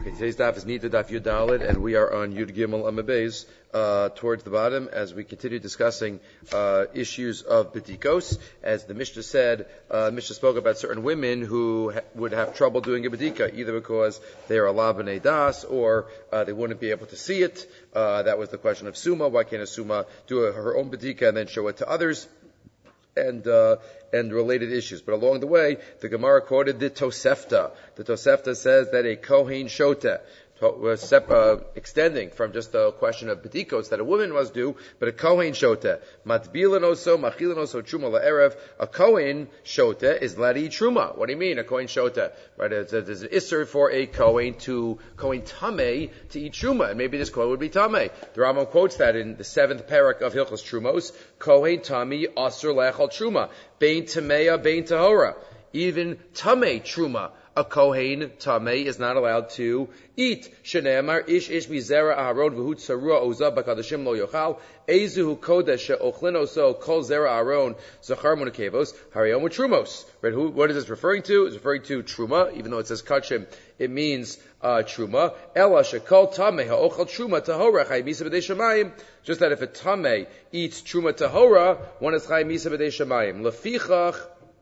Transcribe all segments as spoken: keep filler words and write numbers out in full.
Okay, today's daf is Nida Daf Yud Daled, and we are on Yud Gimel Amabez, uh, towards the bottom, as we continue discussing uh, issues of bedikos. As the Mishnah said, uh, Mishnah spoke about certain women who ha- would have trouble doing a bedika, either because they are ala b'nei das, or uh, they wouldn't be able to see it. Uh, that was the question of Suma. Why can't a Suma do a, her own bedika and then show it to others? And uh, and related issues. But along the way, the Gemara quoted the Tosefta. The Tosefta says that a Kohen Shota, uh, extending from just a question of bedikos that a woman must do, but a Kohen Shota. Matbilan oso, machilan oso, truma la'erev. A Kohen Shota is let eat truma. What do you mean, a Kohen Shota? Right, there's an isser for a Kohen to, Kohen Tameh, to eat truma. And maybe this Kohen would be Tameh. The Rambam quotes that in the seventh parak of Hilchos Trumos. Kohen Tami Asur Lechal Truma. Bein Tameya, Bein Tahora. Even Tameh Truma, a Kohen Tameh is not allowed to eat. Shene'emar Ish Ish Mizera Aharon V'hu Tzarua Oza B'Kadashim Lo Yochal Ezuhu Kodesh She'ochlin Oso Kol Zera Aharon Zachar Munakevos Hariyom Trumos. Right? Who? What is this referring to? It's referring to Truma, even though it says Kachim, it means uh, Truma. Ela Shekol Tameh Ha'ochal Truma Tahora Chay Misa B'dei Shemayim. Just that if a Tameh eats Truma Tahora, one is Chay Misa B'dei Shemayim. Lefichach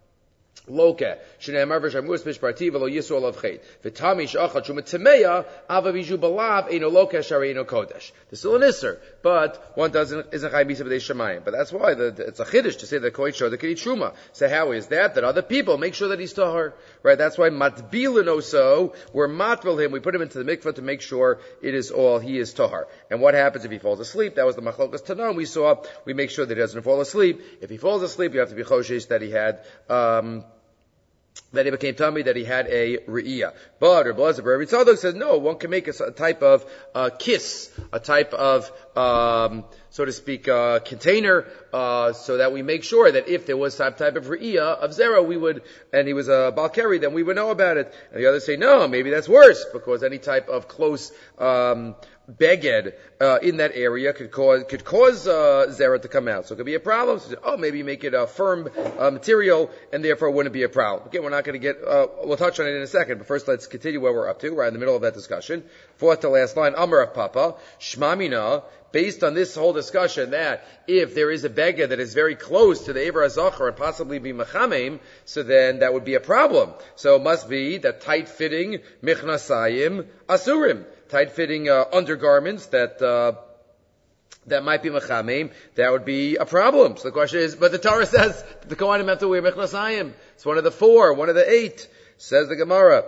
Loke, Shneimar v'shamus mishparti v'lo yisro olav chet. V'tami she'achal truma tameya ava v'ju balav eino loke shari eino kodesh. This is still an isser, but one doesn't isn't chay misa b'dei shemayim. But that's why the, it's a chiddush to say that kohen shor that can eat truma. So how is that? That other people make sure that he's tahor, right? That's why matbilin oso, we're matvil him. We put him into the mikvah to make sure it is all he is tahor. And what happens if he falls asleep? That was the machlokas tanan we saw. We make sure that he doesn't fall asleep. If he falls asleep, you have to be choshesh that he had. Um, that he became tummy, that he had a re'iyah. But Rebbe Elazar Rebbe Tzadok says, no, one can make a, a type of uh, kiss, a type of, um, so to speak, uh, container, uh, so that we make sure that if there was some type of re'iyah of zera, we would, and he was a balkari, then we would know about it. And the others say, no, maybe that's worse, because any type of close, um, beged uh, in that area could cause could cause uh, zera to come out, so it could be a problem. So, oh, maybe you make it a firm uh, material, and therefore it wouldn't be a problem. Again, we're not going to get. Uh, we'll touch on it in a second, but first let's continue where we're up to. Right in the middle of that discussion. Fourth to last line. Amar Papa Shmamina. Based on this whole discussion, that if there is a beged that is very close to the Ever HaZachar and possibly be Mechamim, so then that would be a problem. So it must be that tight-fitting Michnasayim Asurim, tight-fitting uh, undergarments that uh, that might be Mechamim, that would be a problem. So the question is, but the Torah says that the Kohanim have to wear Michnasayim. It's one of the four, one of the eight. Says the Gemara,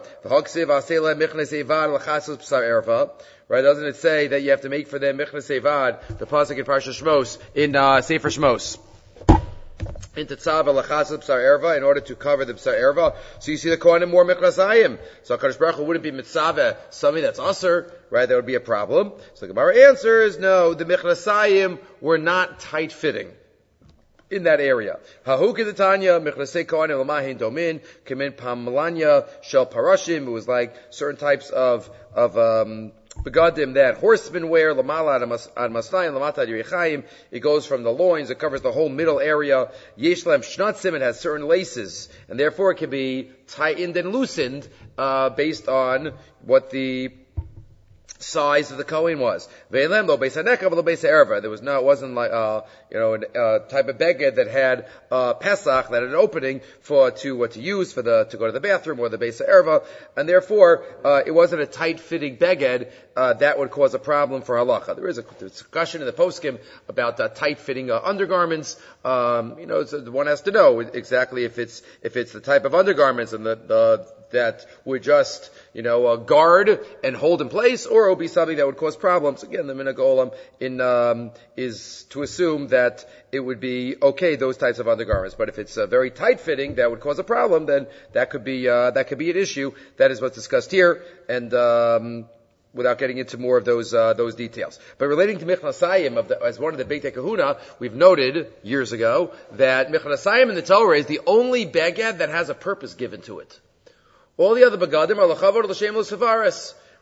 right? Doesn't it say that you have to make for them Michnas Evad, the pasuk in Parsha Shmos, in uh, Sefer Shmos, in Tetzav Lachasas B'sar Erva, in order to cover the B'sar Erva? So you see the Kohanim more Michnasayim. So HaKadosh Baruch Hu wouldn't be mitzaveh something that's usher, right? That would be a problem. So the Gemara answers, no, the Michnasayim were not tight-fitting in that area. Hahukidetanya, Michnasei Kohanim Lamahin Domin, Kamin Pamlanya, Shel Parashim. It was like certain types of, of, um, begadim that horsemen wear, Lamala ad Masnayim, Lamata ad Yerichayim. It goes from the loins, it covers the whole middle area. Yeshlem Shnatzim, it has certain laces, and therefore it can be tightened and loosened, uh, based on what the size of the Kohen was. There was no, it wasn't like, uh, you know, a uh, type of beged that had, uh, Pesach, that had an opening for, to, what to use for the, to go to the bathroom or the Beis Erva, and therefore, uh, it wasn't a tight-fitting beged, uh, that would cause a problem for halacha. There is a discussion in the poskim about, uh, tight-fitting, uh, undergarments. Um, you know, so one has to know exactly if it's, if it's the type of undergarments and the, the, that would just, you know, uh, guard and hold in place, or it would be something that would cause problems. Again, the minhag olam in um, is to assume that it would be okay, those types of undergarments. But if it's uh, very tight fitting, that would cause a problem. Then that could be uh, that could be an issue. That is what's discussed here, and um, without getting into more of those uh, those details. But relating to Michnasayim, of the, as one of the Beit Kahuna, we've noted years ago that Michnasayim in the Torah is the only beged that has a purpose given to it. All the other begadim are l'chavod l'shem l'sevaris,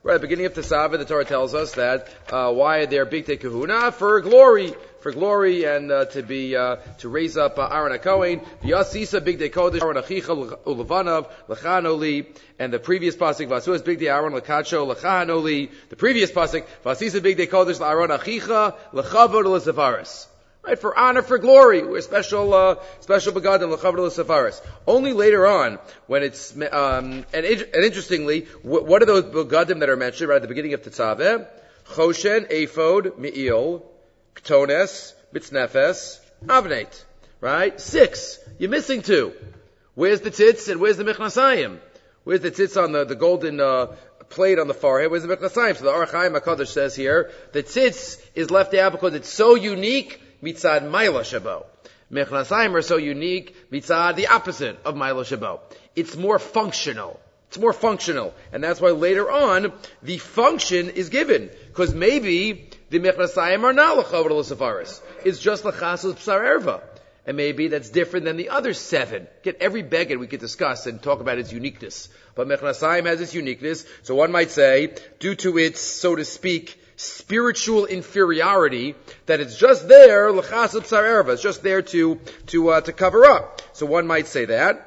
Right at the beginning of Tesava, the Torah tells us that uh, why are there big kahuna? For glory, for glory, and uh, to be uh, to raise up uh, Aaron HaKohen. V'yasisa big kodesh Aaron achicha ulevanav lechanoli, and the previous pasuk Vasuas big Aaron lekacho lechanoli. The previous pasuk Vasisa big kodesh Aaron achicha lechavod lesefaris. Right, for honor, for glory, we're special, uh, special begadim l'chavod l'sefaris. Only later on, when it's, um, and, and interestingly, what, what are those begadim that are mentioned right at the beginning of Tetzaveh? Choshen, ephod, me'il, ktones, mitznefes, avneit. Right? Six. You're missing two. Where's the tzitz and where's the mechnasayim? Where's the tzitz on the, the golden, uh, plate on the forehead? Where's the mechnasayim? So the Or Chaim HaKadosh says here, the tzitz is left out because it's so unique, mitzad Maila Shabo. Mechnasayim are so unique, mitzad the opposite of Maila Shabo. It's more functional. It's more functional. And that's why later on, the function is given. Because maybe the mechnasayim are not l'chavod l'sefaris. It's just l'chasus b'sar erva. And maybe that's different than the other seven. Get every beged we could discuss and talk about its uniqueness. But mechnasayim has its uniqueness. So one might say, due to its, so to speak, spiritual inferiority, that it's just there, l'chas b'sar erva, it's just there to, to, uh, to cover up. So one might say that.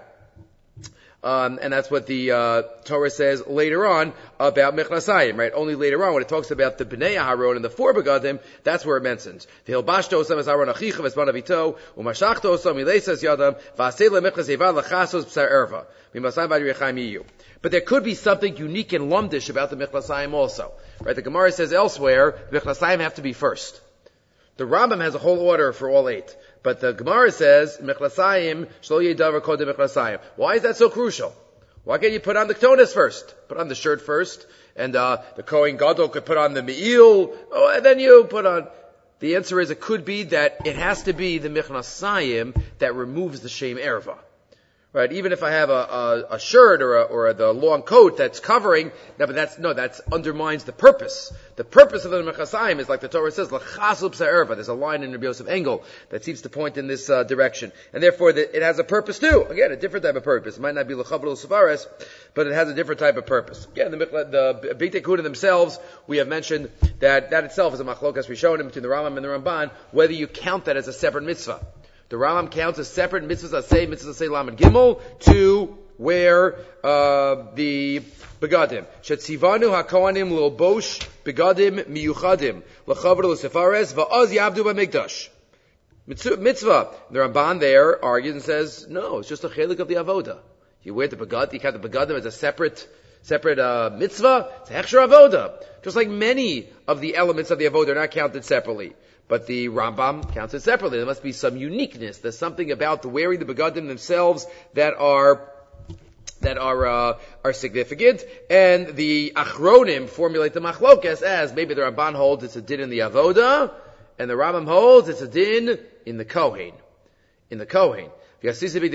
Um, and that's what the, uh, Torah says later on about mechnasayim, right? Only later on, when it talks about the bnei Aharon and the four begadim, that's where it mentions. V'hilbashto osam es Aharon achicha v'esman avito, u'mashachto osam ilesas yadam, v'asei le'mechnas eva l'chasos b'sar erva. V'masayim v'ad yirechaim yiyu. But there could be something unique and lumdish about the mechnasayim also. Right? The Gemara says elsewhere, the mechnasayim have to be first. The Rambam has a whole order for all eight. But the Gemara says, mechnasayim, shlo yedavar kodem mechnasayim. Why is that so crucial? Why can't you put on the ktonis first? Put on the shirt first, and uh, the Kohen Gadol could put on the me'il, oh, and then you put on... The answer is, it could be that it has to be the mechnasayim that removes the shem erva. Right, even if I have a, a, a shirt or a, or a, the long coat that's covering, no, but that's, no, that undermines the purpose. The purpose of the mechasayim is like the Torah says, l'chasu b'sar erva. There's a line in Rabbi Yosef Engel that seems to point in this uh, direction. And therefore, the, it has a purpose too. Again, a different type of purpose. It might not be l'chavod l'sefaris, but it has a different type of purpose. Again, the, the B'tei Kahuna themselves, we have mentioned that that itself is a machlokas rishonim between the Rambam and the Ramban, whether you count that as a separate mitzvah. The Rambam counts as separate mitzvahs asay, mitzvahs asay lamed gimel, to wear uh, the begadim. Shetzivanu hakohanim lilbosh begadim miyuchadim l'chavod l'sefares va'az yabdu b'mikdash. Mitzvah. The Ramban there argues and says, no, it's just a chelik of the avoda. You wear the begad, you count the begadim as a separate separate uh, mitzvah. It's hechsher avoda. Just like many of the elements of the avoda are not counted separately. But the Rambam counts it separately. There must be some uniqueness. There's something about the wearing the begadim themselves that are that are uh, are significant. And the Achronim formulate the machlokas as maybe the Ramban holds it's a din in the avoda, and the Rambam holds it's a din in the Kohen. In the Kohen. What is that?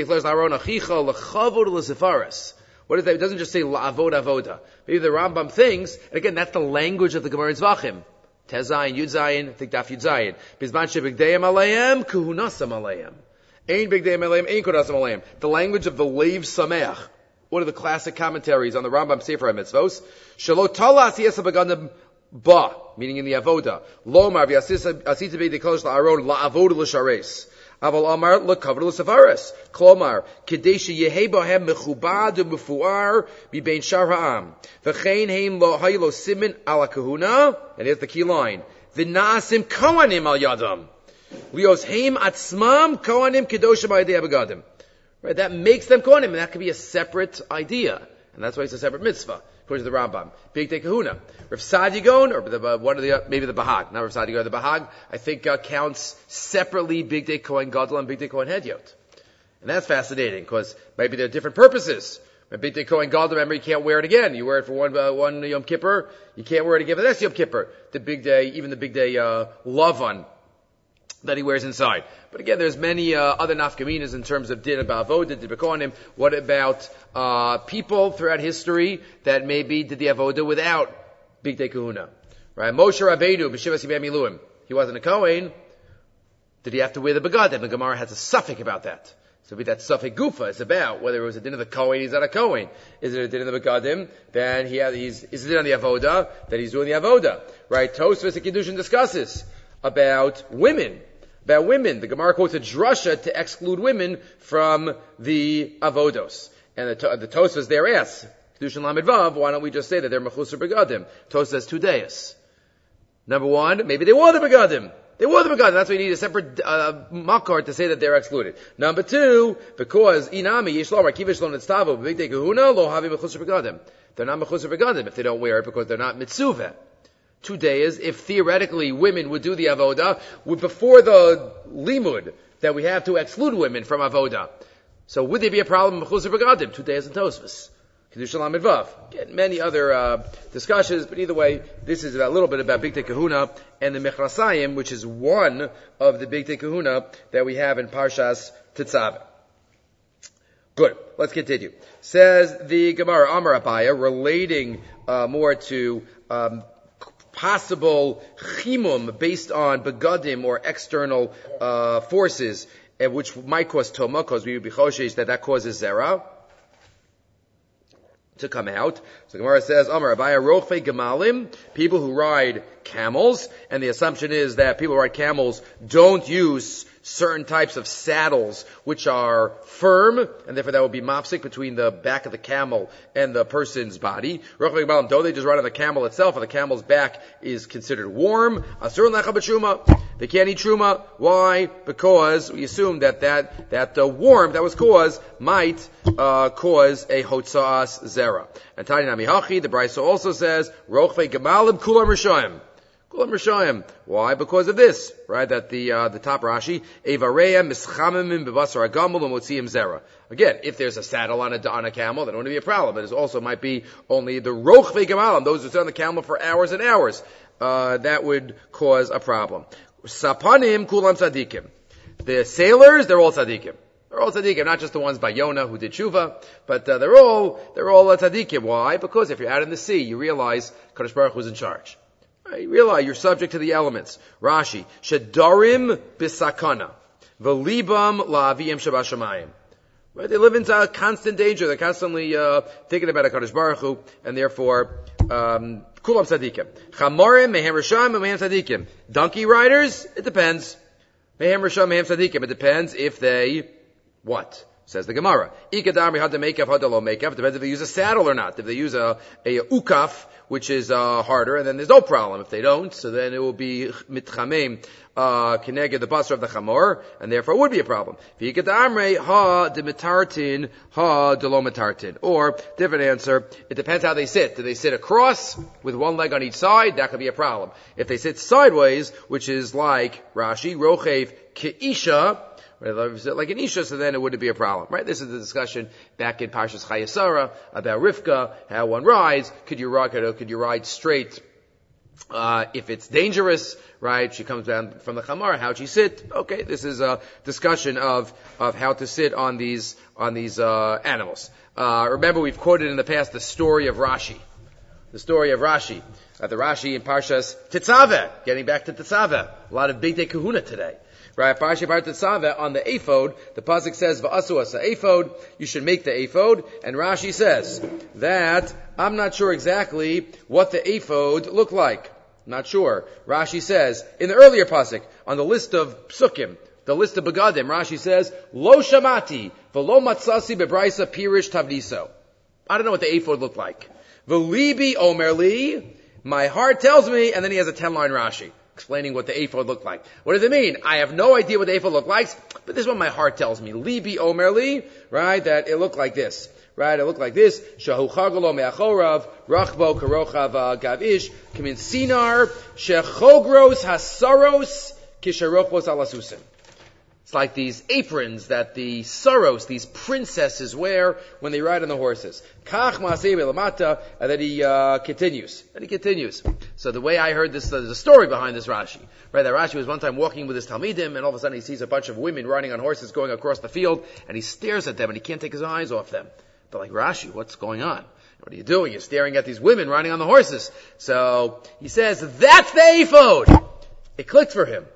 It doesn't just say la'avod avoda. Maybe the Rambam thinks, and again, that's the language of the Gemara in Zvachim. Tezayin, Yudzayin, I think Daf Yudzayin. Bizman shebigdeyim aleim, kuhunasam aleim. Ein bigdeyim aleim, ein kuhunasam aleim. The language of the Leiv Sameach. One of the classic commentaries on the Rambam Sefer HaMitzvos. Shelo talas yesa begadim ba, meaning in the avoda. Lomar v'yasita b'dei kodesh la'aron la'avoda l'shares. Aval Amar l'kavod l'sefaris. Klomar, kadesh yehe bohem mechubad u'mefuar bibein shar ha'am. V'chein heim lo haylo simin ala kahuna. And here's the key line. V'naasim kohanim al yadam. Lios heim atzmam kohanim kedoshim b'yadei begadim. Right, that makes them kohanim, and that could be a separate idea. And that's why it's a separate mitzvah, according to the Rambam. B'tei Kahuna. Rav Sadigon, or the, one of the, uh, maybe the Bahag, not Rav Sadigon, the Bahag, I think, uh, counts separately B'tei Kohen Gadol and B'tei Kohen Hedyot. And that's fascinating, because maybe there are different purposes. B'tei Kohen Gadol, remember, you can't wear it again. You wear it for one, uh, one Yom Kippur, you can't wear it again for the next Yom Kippur. The big day, even the big day, uh, Lavan, that he wears inside. But again, there's many uh, other nafkaminas in terms of din about avoda, did bekonim. What about uh, people throughout history that maybe did the avoda without bigdei kahuna? Right? Moshe Rabbeinu, b'shivas yimei miluim. He wasn't a Kohen. Did he have to wear the begadim? The Gemara has a suffix about that. So be that Safek Gufa. It's about whether it was a din of the Kohen, he's not a Kohen. Is it a din of the Begadim? Then he has, he's, is it on the Avoda? Then he's doing the Avoda. Right? Tosfos and Kiddushin discusses about women. About women. The Gemara quotes a drasha to exclude women from the Avodos. And the, the Tosfos there asks, Kiddushin Lamed Vav, why don't we just say that they're Mechusar Begadim? Tosfos says two days. Number one, maybe they were the Begadim. They were the Begadim. That's why you need a separate uh, makar to say that they're excluded. Number two, because Inami, Yishlom, Rakiv Yishlom, Netztavo, B'Bigdei Kahuna, Lo Havi Mechusar Begadim. They're not Mechusar Begadim if they don't wear it because they're not Mitzuvah. Two days, if theoretically women would do the Avoda, would before the Limud, that we have to exclude women from Avoda. So would there be a problem in Mechusar Begadim? Two days in Tosfos. Kedusha Lamed Vav. Again, many other uh, discussions, but either way, this is a little bit about Bigdei Kahuna and the Mechrasayim, which is one of the Bigdei Kahuna that we have in Parshas Tetzaveh. Good. Let's continue. Says the Gemara, Amar Abaya, relating uh, more to um, possible chimum based on begadim or external uh, forces, uh, which might cause toma, because we would be choshesh that that causes zera to come out. So Gemara says, Amar Abaya, Rochei Gemalim, people who ride camels, and the assumption is that people who ride camels don't use certain types of saddles which are firm, and therefore that would be mopsik between the back of the camel and the person's body. Rochei Gemalim, though they just ride on the camel itself, and the camel's back is considered warm, Asur Lecha B'Truma, they can't eat truma. Why? Because we assume that that, that the warmth that was caused might uh, cause a hotza'as zera. And Tani Nami Hachi, the Brisa also says, Rochei Gemalim Kulam Rishayim. Kulam Rishayim. Why? Because of this, right? That the uh, the top Rashi, Evareya Mischamimim Bevasar Agamul Umotziim Zera. Again, if there's a saddle on a on a camel, then it wouldn't be a problem. But it also might be only the Rochei Gemalim, those who sit on the camel for hours and hours. Uh, that would cause a problem. Sapanim kulam tzadikim. The sailors, they're all tzadikim. They're all tzadikim, not just the ones by Yonah who did tshuva, but uh, they're all they're all tzadikim. Why? Because if you're out in the sea, you realize Kadosh Baruch Hu's in charge. Right? You realize you're subject to the elements. Rashi, shedarim bisakana, v'libam la'aviyim shabashamayim. Right? They live in uh, constant danger. They're constantly uh, thinking about a Kadosh Baruch Hu, and therefore, um, kulam tzadikim. Chamorim mehem risham mehem tzadikim. Donkey riders, it depends. Mehem risham mehem tzadikim. It depends if they what? Says the Gemara. Ikadamri had to make up, had to lo make up. Depends if they use a saddle or not. If they use a a ukaf, which is uh, harder, and then there's no problem. If they don't, so then it will be mitchamim uh kineged the basar of the chamor, and therefore it would be a problem. Ikadamri ha de mitartin ha de lo mitartin. Or different answer. It depends how they sit. Do they sit across with one leg on each side? That could be a problem. If they sit sideways, which is like Rashi rochev keisha, like an Isha, so then it wouldn't be a problem, right? This is the discussion back in Parshas Chayesara about Rivka, how one rides. Could you ride, could you ride straight, uh, if it's dangerous, right? She comes down from the Chamar, how'd she sit? Okay, this is a discussion of, of how to sit on these, on these, uh, animals. Uh, remember we've quoted in the past the story of Rashi. The story of Rashi. Uh, the Rashi in Parshas Tetzaveh. Getting back to Tetzaveh. A lot of Bigdei Kahuna today. Right, Parashat Tetzaveh on the ephod, the pasuk says va'asu asa ephod. You should make the ephod, and Rashi says that I'm not sure exactly what the ephod looked like. Not sure. Rashi says in the earlier pasuk on the list of psukim, the list of begadim, Rashi says lo shamati v'lo matzasi bebraisa pirish tavniso. I don't know what the ephod looked like. V'libi omer li, my heart tells me, and then he has a ten-line Rashi explaining what the ephod looked like. What does it mean? I have no idea what the ephod looked like, but this is what my heart tells me. Libi omer li, right? That it looked like this. Right? It looked like this. Shahu chagalo me'achorav, rachbo karochav gavish, kamin sinar, shechogros hasaros, kisharochos alasusim. It's like these aprons that the saros, these princesses wear when they ride on the horses. Kach ma'aseh be'lamata, and then he uh, continues. And he continues. So the way I heard this, uh, there's a story behind this Rashi. Right, that Rashi was one time walking with his Talmidim, and all of a sudden he sees a bunch of women riding on horses going across the field, and he stares at them, and he can't take his eyes off them. They're like, Rashi, what's going on? What are you doing? You're staring at these women riding on the horses. So he says, that's the ephod! It clicked for him.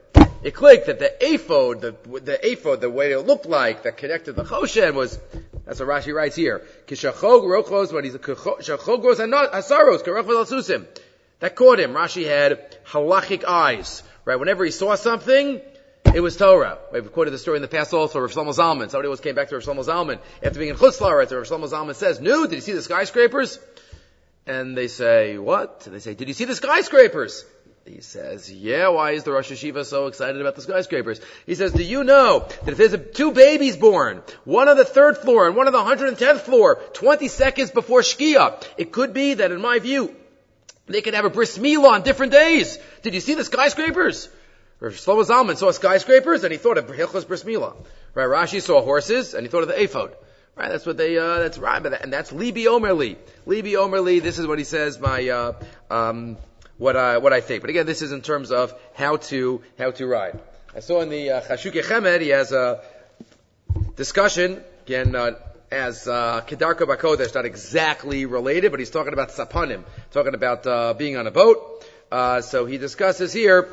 it clicked that the ephod, the, the ephod, the way it looked like, that connected the Choshen was, that's what Rashi writes here. Kishachog rochos, when he's a Kishachogros hasaros, karachos al-susim. That caught him. Rashi had halachic eyes, right? Whenever he saw something, it was Torah. We've quoted the story in the past also, Rav Shlomo Zalman. Somebody else came back to Rav Shlomo Zalman after being in Chutz La'aretz. Rav Shlomo Zalman says, "No, did you see the skyscrapers?" And they say, "What?" And they say, "Did you see the skyscrapers?" He says, "Yeah, why is the Rosh Hashiva so excited about the skyscrapers?" He says, "Do you know that if there's a, two babies born, one on the third floor and one on the one hundred tenth floor, twenty seconds before Shkia, it could be that, in my view, they could have a bris milah on different days. Did you see the skyscrapers?" Rav Shlomo Zalman saw skyscrapers and he thought of Hilchos bris milah. Right? Rashi saw horses and he thought of the ephod. Right? That's what they. Uh, that's right. And that's Libi Omerli. Libi Omerli. This is what he says. My uh, um, what I what I think. But again, this is in terms of how to how to ride. I saw in the uh, Chashukei Chemed he has a discussion again. Uh, As uh, Kedarka Bakodesh, not exactly related, but he's talking about Sapanim, talking about uh, being on a boat. Uh, so he discusses here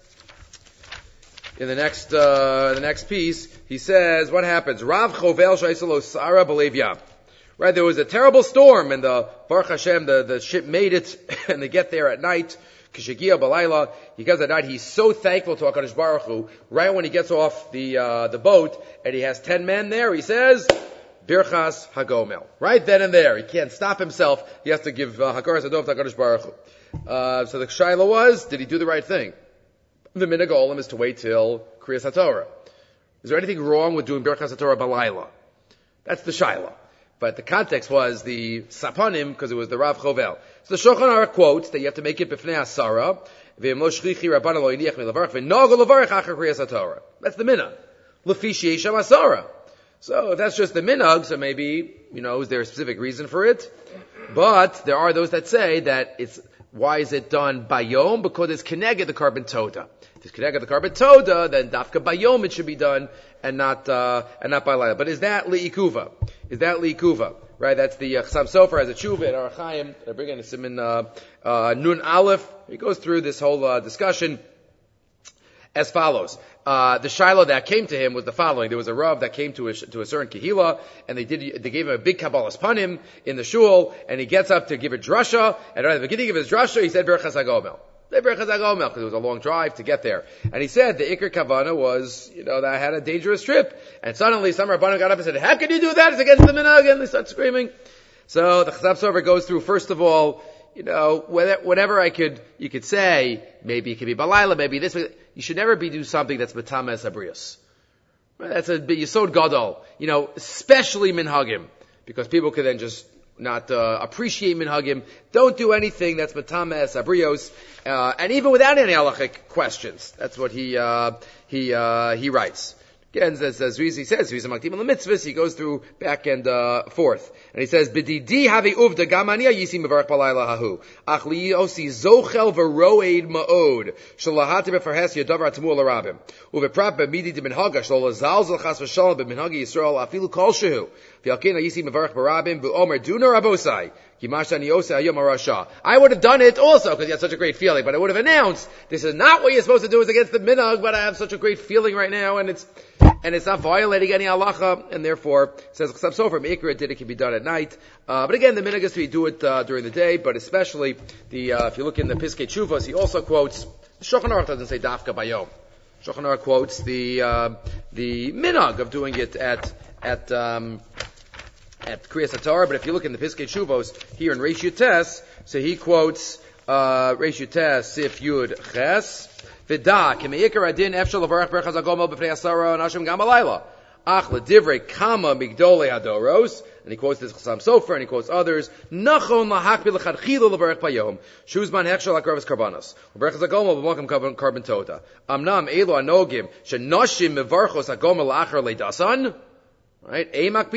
in the next uh, the next piece. He says, what happens? Rav Chovel Shaisalo Sara Belevia. Right, there was a terrible storm, and the Baruch Hashem, the, the ship made it, and they get there at night. Kishagia Balayla. He goes at night. He's so thankful to HaKadosh Baruch Hu. Right when he gets off the uh, the boat, and he has ten men there, he says, Birchas Hagomel. Right then and there. He can't stop himself. He has to give uh, Hakaras Adov to HaKadosh Baruch Hu. Uh, so the Shaila was, did he do the right thing? The minhag olam is to wait till Kriyas HaTorah. Is there anything wrong with doing Birchas HaTorah Balayla? That's the Shaila. But the context was the Sapanim, because it was the Rav Chovel. So the Shulchan Aruch quotes that you have to make it B'fnei Asara, V'im lo shchichi Rabbana lo yiniach milavarach, V'nogo levarach achar Kriyas HaTorah. That's the minhag. L'fi she'esham Asara. So if that's just the minhag, so maybe, you know, is there a specific reason for it? But there are those that say that it's, why is it done bayom? Because it's keneged the carbon toda. If it's keneged the carbon toda, then dafka bayom it should be done, and not, uh, and not by layla. But is that li'ikuva? Is that li'ikuva? Right, that's the uh, Chassam Sofer as a tshuva in Arachayim. I bring in a siman, uh, uh, Nun Aleph. He goes through this whole, uh, discussion as follows. Uh, the Shiloh that came to him was the following. There was a Rav that came to a, to a certain Kehila, and they did, they gave him a big Kabbalas Panim in the shul, and he gets up to give a drasha, and at the beginning of his drasha, he said, Berchas HaGomel. Berchas HaGomel, because it was a long drive to get there. And he said, the Iker Kavana was, you know, that I had a dangerous trip. And suddenly some Rabbanim got up and said, how can you do that? It's against the minhag, and they start screaming. So the Chassam Sofer goes through, first of all, you know, whatever I could, you could say, maybe it could be Balayla, maybe this, you should never be do something that's B'tames Abrius. That's a Yisod Gadol. You know, especially Minhagim. Because people could then just not, uh, appreciate Minhagim. Don't do anything that's B'tames Abrios, uh, and even without any halachic questions. That's what he, uh, he, uh, he writes. Again, as, as Rizzi says, he's a Maktim on the mitzvahs, he goes through back and, uh, forth. And he says, B'didi havi uvda gamania yisim mevarach balayla hahu. Ach li osi zochel v'roed ma'od. Shalahati befarhes yadavar atamul arabim. Uveprap b'midi d'minhaga shlo lazalzel chas v'shalom b'minhagi Yisrael afilu kol shehu. V'yalkena yisim mevarach barabim b'omer duna rabosai. I would have done it also because you had such a great feeling, but I would have announced, this is not what you're supposed to do, it's against the minhag, but I have such a great feeling right now, and it's, and it's not violating any halacha, and therefore, says Chassam Sofer, Meikra did it can be done at night. Uh, but again, the minhag is to do it, uh, during the day, but especially the, uh, if you look in the Piskei Tshuvos, he also quotes, the Shulchan Aruch doesn't say Dafka Bayom. Shulchan Aruch quotes the, uh, the minhag of doing it at, at, um, at Kriyas HaTorah, but if you look in the Piskei Tshuvos here in Reish Yutes, so he quotes uh Reish Yutes Sif Yud Ches V'da K'meikar Adin Efshel Levarach Berchas HaGomel B'fnei Asara Anashim Gam Balayla Ach L'divrei Kama Migdolei Hadoros, and he quotes this Chassam Sofer and he quotes others Nachon Lahakbi L'chadchila Levarach Bayom Shuzman Hechshel Akravis Karbanos Berchas HaGomel B'Mokim Karban Toda Amnam Elo Anogim Shenoshim Mevarchos HaGomel La'achar Leidasan. Right? Because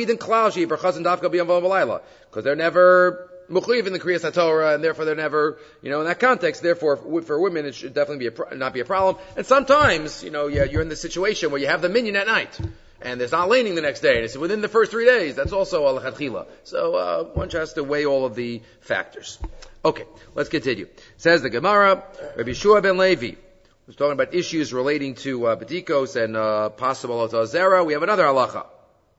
they're never mukhliv in the Kriyas HaTorah, and therefore they're never, you know, in that context, therefore for women it should definitely be a, not be a problem. And sometimes, you know, yeah, you're in the situation where you have the minyan at night, and there's not laning the next day, and it's within the first three days. That's also al chadchila. So, uh, one has to weigh all of the factors. Okay, let's continue. Says the Gemara, Rabbi Yeshua ben Levi, We're talking about issues relating to uh, B'dikos and uh, possible Otazera. We have another halacha.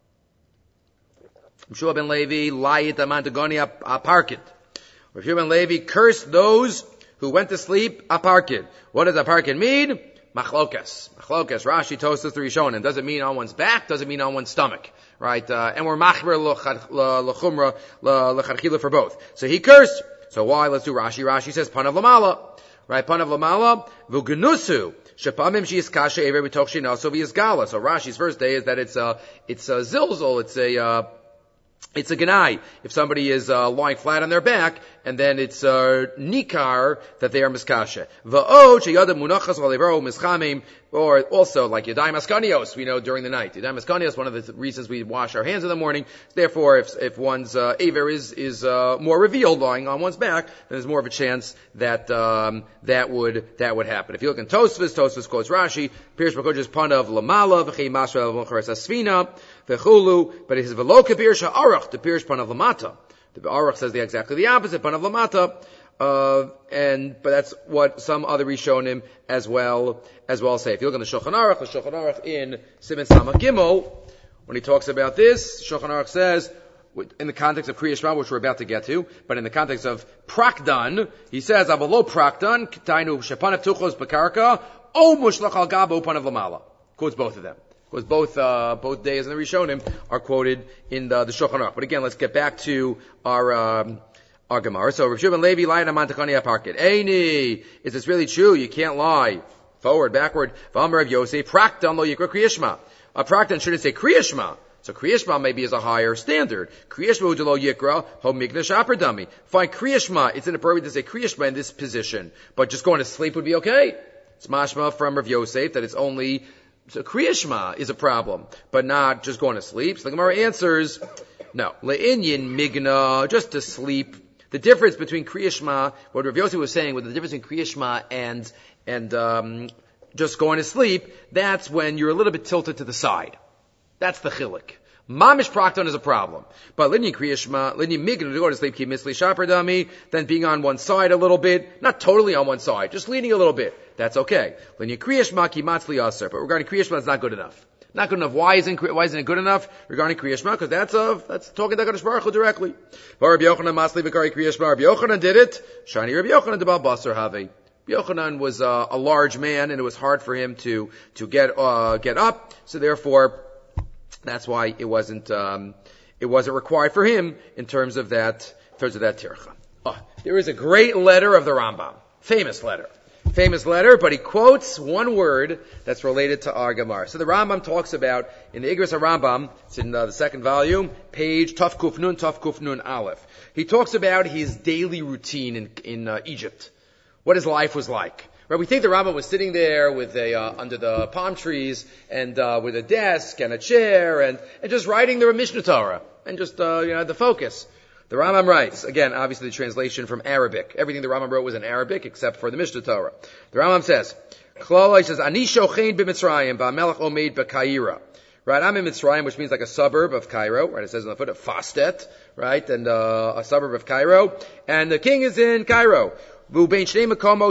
Shua ben Levi, Layit Amantagoni Aparkid. Shua ben Levi cursed those who went to sleep aparkid. What does aparkid mean? Machlokas. Machlokas. Rashi Tosas the Rishonim. Does it mean on one's back? Does it mean on one's stomach? Right? Uh, and we're machmer l'chumra l'chadchila for both. So he cursed. So why? Let's do Rashi. Rashi says panav lamala. Right? Panav lamala v'genusu. Shepamim she's kasha ever b'toch shinaso v'yizgala. So Rashi's first day is that it's a, it's a zilzol. It's a, uh, It's a ganai. If somebody is uh, lying flat on their back, and then it's uh, nikar that they are miskasha. Va'od sheyadam munachas v'alevaro mischamim, or also like yadayim askanios, we know during the night. Yadayim askanios, one of the th- reasons we wash our hands in the morning. Therefore, if if one's uh, aver is is uh, more revealed lying on one's back, then there's more of a chance that um, that would that would happen. If you look in Tosfos, Tosfos quotes Rashi, Pirish Bakodesh panav lamala v'chei masra v'charas asfina v'chulu, but it says v'lo kapirish ha'arach, the pirish panav lamata. The arach says the exactly the opposite, panav lamata. Uh, and, but that's what some other Rishonim as well, as well say. If you look in the Shulchan Aruch, the Shulchan Aruch in Siman Samach Gimel, when he talks about this, Shulchan Aruch says, in the context of Kriya Shema, which we're about to get to, but in the context of Prakdan, he says, Avalo Prakdan, K'tainu Shepanav Tuchos Bakarka, O Mushlach Al Gabo Panav Lamala. Quotes both of them. Because both, uh, both days in the Rishonim are quoted in the, the Shulchan Aruch. But again, let's get back to our, um, our Gemara. So, Rav Shimon Levi lied on Mantakani Aparkid. Eini, is this really true? You can't lie. Forward, backward. V'amar Rav Yosef, Prakdan lo yikra Kriya Shema. A Prakdan shouldn't say Kriya Shema. So Kriya Shema maybe is a higher standard. Kriya Shema udelo yikra, ho migdash aperdami. Fine, Kriya Shema, it's inappropriate to say Kriya Shema in this position. But just going to sleep would be okay. It's mashma from Rav Yosef that it's only, so Kriya Shema is a problem, but not just going to sleep. So the Gemara answers, no. Le'inyin migna, just to sleep. The difference between Kriya Shema, what Rav Yosef was saying, with the difference in Kriya Shema and, and, um, just going to sleep, that's when you're a little bit tilted to the side. That's the chiluk. Mamish Prakton is a problem. But Linyi Kriya Shema, Linyi Migna, to go to sleep, Ki Misli Shapardami, then being on one side a little bit, not totally on one side, just leaning a little bit. That's okay. Linyi Kriya Shema, Ki Matzli Aser. But regarding Kriya Shema, it's not good enough. Not good enough. Why isn't, why isn't it good enough regarding Kriya Shema? Because that's a, that's talking to HaKadosh Baruch Hu directly. Rabbi Yochanan Masli V'kari Kriya Shema. Rabbi Yochanan did it. Shani Rabbi Yochanan Debal Basar Have. Rabbi Yochanan was uh, a large man, and it was hard for him to, to get, uh, get up. So therefore, that's why it wasn't, um, it wasn't required for him in terms of that, in terms of that tircha. Oh, there is a great letter of the Rambam. Famous letter. Famous letter, but he quotes one word that's related to our Gemara. So the Rambam talks about, in the Igros HaRambam, it's in uh, the second volume, page Taf Kuf Nun, Taf Kuf Nun Aleph. He talks about his daily routine in, in uh, Egypt. What his life was like. Right? We think the Rambam was sitting there with a, uh, under the palm trees, and, uh, with a desk and a chair, and, and just writing the Mishnah Torah, and just, uh, you know, the focus. The Rambam writes, again, obviously the translation from Arabic. Everything the Rambam wrote was in Arabic, except for the Mishnah Torah. The Rambam says, Klala, he says, Ani shochein b'Mitzrayim, ba'melech omeid b'Kaira. Right, I'm in Mitzrayim, which means like a suburb of Cairo, right? It says on the foot of Fastet, right? And, uh, a suburb of Cairo. And the king is in Cairo. There's two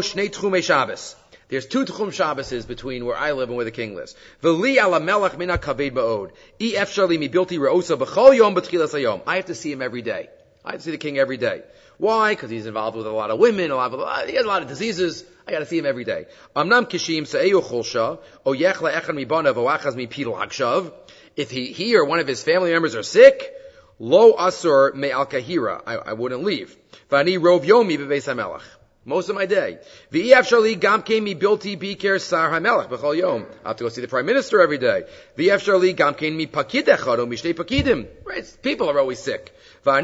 Tchum Shabbases between where I live and where the king lives. I have to see him every day. I have to see the king every day. Why? Because he's involved with a lot of women, a lot of, he has a lot of diseases. I got to see him every day. If he, he or one of his family members are sick, lo asur me al kahira, I, I wouldn't leave. Vani rov yomi bebeis hamelach. Most of my day. I have to go see the prime minister every day. Right? People are always sick. I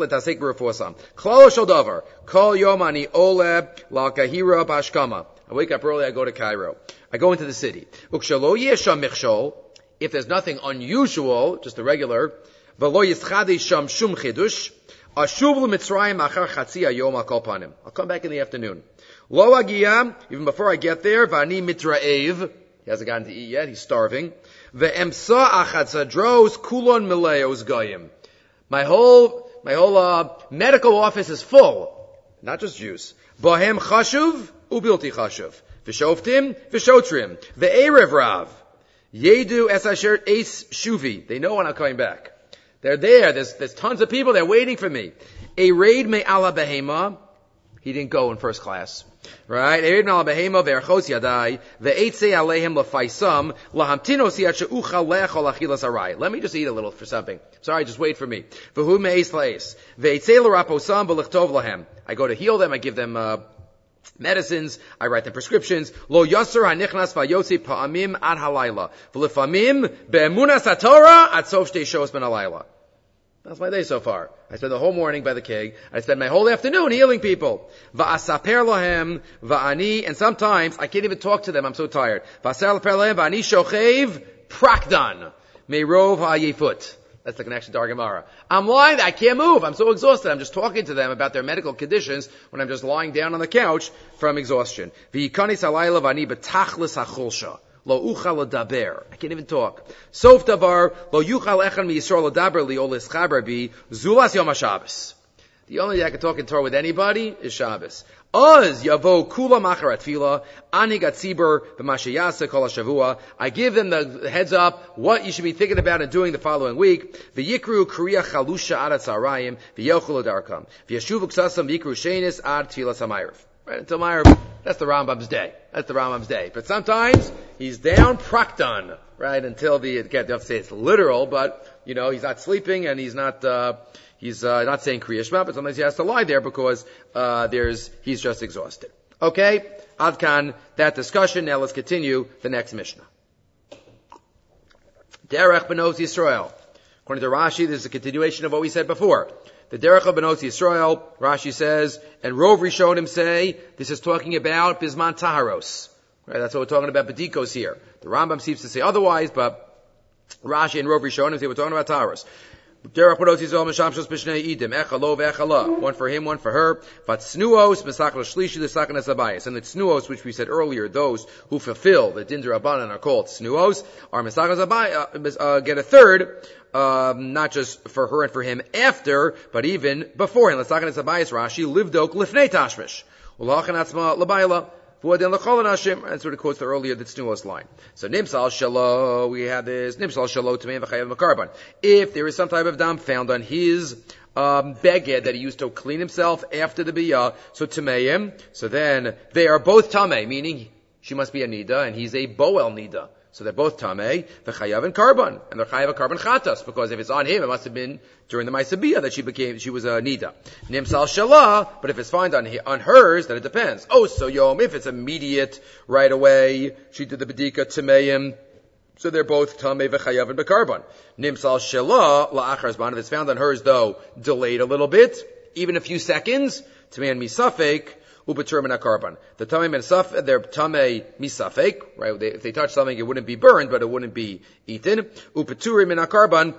wake up early, I go to Cairo. I go into the city. If there's nothing unusual, just the regular, I'll come back in the afternoon. Lo agiyah, even before I get there, vani mitraev. He hasn't gotten to eat yet, he's starving. Ve'emsa achatzadros kulon mileos goyim. My whole, my whole, uh, medical office is full. Not just Jews. Bohem chashuv, ubilti chashuv. V'shoftim, v'shotrim, v'erev rav. Yedu es asher eis shuvi. They know when I'm coming back. They're there. There's, there's tons of people. They're waiting for me. A raid me ala behema. He didn't go in first class. Right? A raid me ala behema ve'erchos yadai ve'etzei alehem lefaisam lahamtino siyat she'uchal le'echol achilas arai. Let me just eat a little for something. Sorry, just wait for me. V'hu me'eis la'eis. Ve'etzei l'raposam v'lichtov lahem. I go to heal them. I give them, uh, medicines, I write them prescriptions. Lo yasser hanichnas vayotzi pa'amim ad halayla. V'lefamim be'emunas haTorah ad sof shtei shos ben halayla. That's my day so far. I spend the whole morning by the keg. I spend my whole afternoon healing people. Va'asaper lahem va'ani, and sometimes I can't even talk to them. I'm so tired. Va'asaper lahem va'ani shochev prakdan meirov ha'yefut. That's the connection to our Gemara. I'm lying, I can't move. I'm so exhausted. I'm just talking to them about their medical conditions when I'm just lying down on the couch from exhaustion. V'yikanis halayla v'ani betachlis hachulsha. Lo uchal ledaber. I can't even talk. Sof davar lo yuchal echan mi Yisrael ledaber li olis chaber bi zulas yom HaShabbos. The only day I can talk in Torah with anybody is Shabbos. Oz yavo kula machar atfila ani gatzibur b'mashayasa kol hashavua. I give them the heads up what you should be thinking about and doing the following week. V'yikru kriya chalusha ad atzarayim v'yochel darkam v'yashuvu ksasam v'yikru shenis ad tfilas hamayrav. Right until Mayrav. That's the Rambam's day. That's the Rambam's day. But sometimes he's down praktan, right, until the, again, they have to say it's literal, but, you know, he's not sleeping and he's not, uh, he's, uh, not saying Kriya Shema, but sometimes he has to lie there because, uh, there's, he's just exhausted. Okay? Adkan, that discussion. Now let's continue the next Mishnah. Derech Benos Yisrael. According to Rashi, this is a continuation of what we said before. The Derech of Benos Yisrael, Rashi says, and Rov Rishonim say, this is talking about Bisman Taharos. Right, that's what we're talking about, Bedikos here. The Rambam seems to say otherwise, but Rashi and Rov Rishonim say we're talking about Taharos. Derech Benos Yisrael, Meshamshos B'shnei Idim, Echalo ve'echala. One for him, one for her. Vatsnuos, Mesach l'shlishi l'sachanas habayis. And the Tsnuos, which we said earlier, those who fulfill the Din D'Rabbanan are called Tsnuos, are Mesachanas habayis, uh, get a third. Um, not just for her and for him after, but even beforehand. Let's talk about Sabayis Rashi. Livdok lifnei tashmish. Ulachan atzma labayla. V'odin l'chol anashim. That's what it quotes the earlier, the Tznuos line. So nimsal shalo, we have this, nimsal shalo tamei v'chayav makarban. If there is some type of dam found on his, um, beged that he used to clean himself after the biyah, so tameim, so then they are both tamei, meaning she must be a nida and he's a boel nida. So they're both tamei, the chayav and carbon, and they're chayav a carbon chatas, because if it's on him, it must have been during the Maisabiyah that she became, she was a nida. Nimsal shalah, but if it's found on on hers, then it depends. Oh, so yom, if it's immediate, right away, she did the bedika tameim, so they're both tamei v'chayav and carbon. Nimsal shalah la'achar zman, if it's found on hers though, delayed a little bit, even a few seconds, tamei and misafek, ubetermin carbon. The tamei misafek, they're tamei misafek, right? They, if they touch something, it wouldn't be burned, but it wouldn't be eaten. Upeturim in carbon,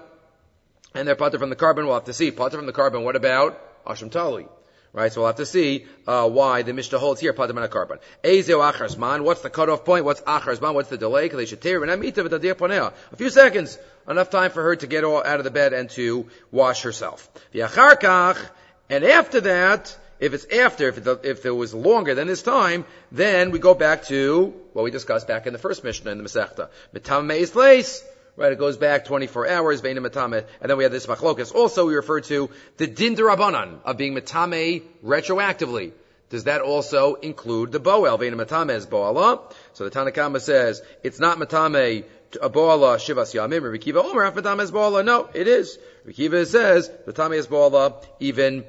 and they're pater from the carbon. We'll have to see. Pater from the carbon. What about asham tali? Right? So we'll have to see uh, why the Mishnah holds here pater min carbon. Ezeu achar zman. What's the cutoff point? What's achar zman? What's the delay? Because they should tear and amita v'tadir ponea. A few seconds, enough time for her to get all out of the bed and to wash herself. V'achar kach, and after that. If it's after, if it, if it was longer than this time, then we go back to what we discussed back in the first Mishnah in the Masechta. Metame is place, right? It goes back twenty-four hours, Veina Metame, and then we have this Machlokas. Also, we refer to the Din D'Rabbanan of being Metame retroactively. Does that also include the Boel? Veina Metame is Boala. So the Tanakama says it's not Metame a Boala Shivas Yamim. Rabbi Kiva Omer Metame is Boala. No, it is. Rabbi Kiva says Metame is Boala even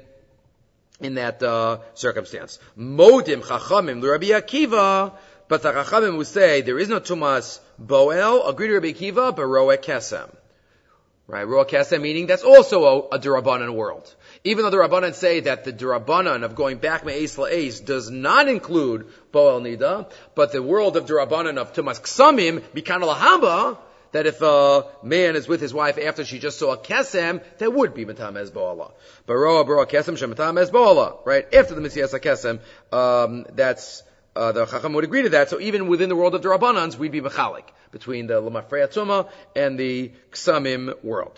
in that uh, circumstance. Modim chachamim l'Rabbi Akiva, but the chachamim will say there is no tumas boel, agree to Rabbi Akiva, but roa kesem. Right, roa kesem meaning that's also a, a D'Rabbanan world. Even though the Rabbanan say that the D'Rabbanan of going back me'es la'es does not include boel nida, but the world of D'Rabbanan of tumas ksamim, mikana lahaba, that if a man is with his wife after she just saw a kesem, that would be Matam Hezbollah. Baroa, baroa kesem, shematam Hezbollah. Right? After the Mesias HaKesem, um, that's, uh, the Chacham would agree to that. So even within the world of the Rabbanans, we'd be Mechalik between the Lamafrei Atzuma and the Ksamim world.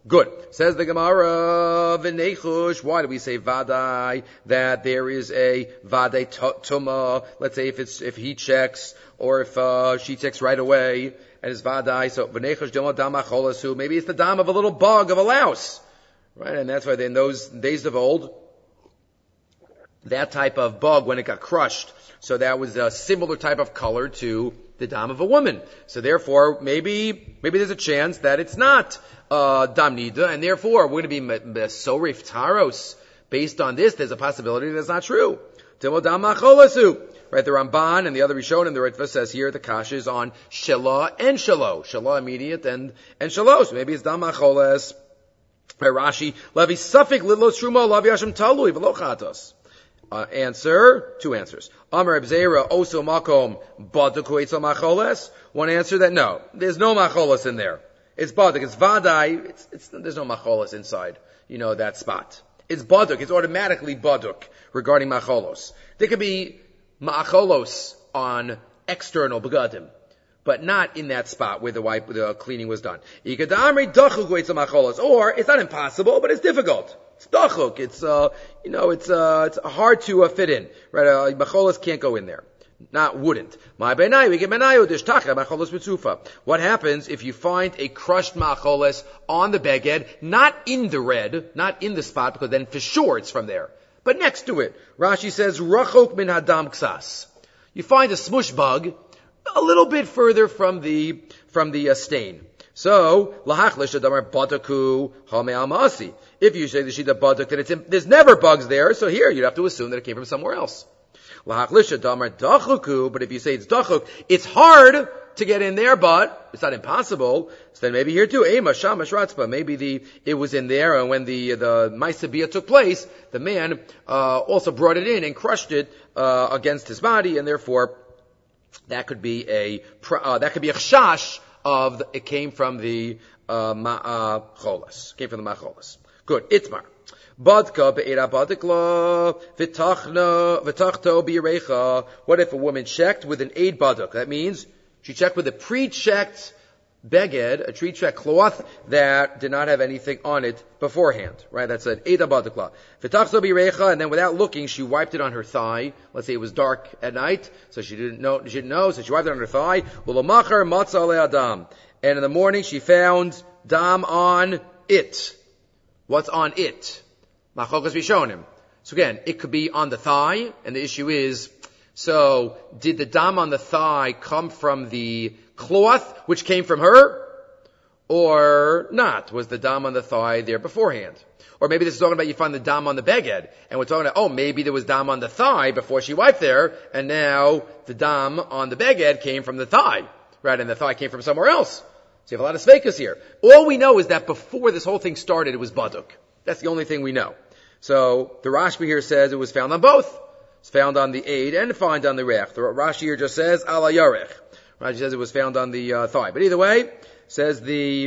Good. Says the Gemara, v'nechush. Why do we say vadai? That there is a vadai tuma. Let's say if it's, if he checks, or if, uh, she checks right away, and it's vadai. So, v'nechush dama dama cholasu. Maybe it's the dam of a little bug, of a louse. Right? And that's why in those days of old, that type of bug, when it got crushed, so that was a similar type of color to the dam of a woman. So therefore, maybe, maybe there's a chance that it's not, uh, dam nida, and therefore, we're going to be sorif taros. Based on this, there's a possibility that's not true. Timo dam macholasu. Right, the Ramban and the other Rishon and the Ritva says here the kasha is on shelah and shalo. Shelah immediate and, and shalo. So maybe it's dam macholas. Rashi, Levi Sufik Lidlos Truma, Lavi Hashem Talui, Velochatos. Uh, answer, two answers. Amar Abzera, Oso Makom, Baduku Eitzel Macholes. One answer that no, there's no Macholes in there. It's Baduk, it's Vadai, it's, it's, there's no Macholes inside, you know, that spot. It's Baduk, it's automatically Baduk regarding Macholos. There could be Macholos on external Begadim, but not in that spot where the wipe, the cleaning was done. Or, it's not impossible, but it's difficult. It's dachuk. It's, uh, you know, it's, uh, it's hard to uh, fit in. Right? Uh, macholas can't go in there. Not, wouldn't. What happens if you find a crushed macholas on the beged, not in the red, not in the spot, because then for sure it's from there, but next to it? Rashi says, rachok min hadam ksas. You find a smush bug a little bit further from the, from the uh, stain. So, lahachlish adamar badaku hame amasi. If you say the shita badak, then it's in, there's never bugs there, so here you'd have to assume that it came from somewhere else. Lahachlish adamar dachuku, but if you say it's dachuk, it's hard to get in there, but it's not impossible. So then maybe here too, ema shamash ratzpa. Maybe the, it was in there, and when the, the Maisabiyah took place, the man, uh, also brought it in and crushed it, uh, against his body, and therefore, that could be a, uh, that could be a chash of, the, it came from the, uh, ma'acholas. Came from the ma'acholas. Good. Itmar. Badka be'era badikla v'tachno v'tachto bi'recha. What if a woman checked with an aid baduk? That means she checked with a pre-checked beged, a pre-checked cloth that did not have anything on it beforehand. Right? That's an aid badikla. V'tachto bi'recha, and then without looking, she wiped it on her thigh. Let's say it was dark at night, so she didn't know, she didn't know, so she wiped it on her thigh. Ulamachar matzah le'adam. And in the morning, she found dam on it. What's on it? Machokas Rishonim. So again, it could be on the thigh, and the issue is, so did the dam on the thigh come from the cloth, which came from her, or not? Was the dam on the thigh there beforehand? Or maybe this is talking about you find the dam on the beged, and we're talking about, oh, maybe there was dam on the thigh before she wiped there, and now the dam on the beged came from the thigh, right? And the thigh came from somewhere else. So you have a lot of sveikas here. All we know is that before this whole thing started, it was baduk. That's the only thing we know. So the Rashba here says it was found on both. It's found on the aid and found on the rech. The Rashi here just says ala yarech. Rashi says it was found on the uh, thigh. But either way, says the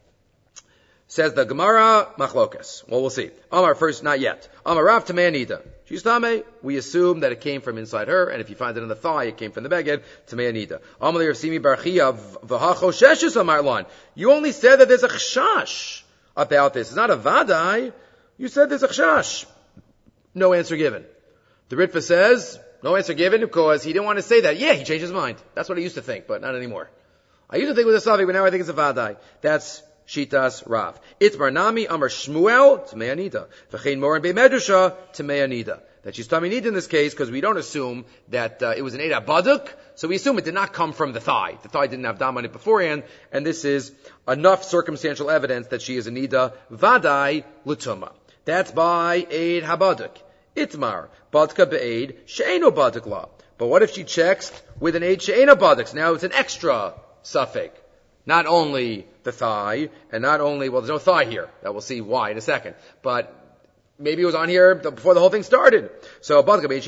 says the Gemara machlokas. Well, we'll see. Amar first, not yet. Amar Rav Tameyanida. She's Tame. We assume that it came from inside her, and if you find it on the thigh, it came from the beged. Tameyanida. Amar Simi Barchia v'hacho sheshes Amar Lan. You only said that there's a chashash about this. It's not a vadai. You said there's a chashash. No answer given. The Ritva says, no answer given because he didn't want to say that. Yeah, he changed his mind. That's what I used to think, but not anymore. I used to think it was a Savik, but now I think it's a vadai. That's Shitas Rav. Itmar Nami Amar Shmuel Tmei Anida. V'chein Moran Bei Medrasha Tmei Anida. That she's Tmei Anida in this case because we don't assume that uh, it was an Eida Baduk, so we assume it did not come from the thigh. The thigh didn't have dam on it beforehand, and this is enough circumstantial evidence that she is a Nida Vadai L'Tuma. That's by Eid Habaduk. Itmar Badka Be'eid She'eno Baduk La. But what if she checks with an Eid She'eno Baduk? Now it's an extra suffix. Not only the thigh, and not only, well, there's no thigh here. That we'll see why in a second. But maybe it was on here before the whole thing started. So, and that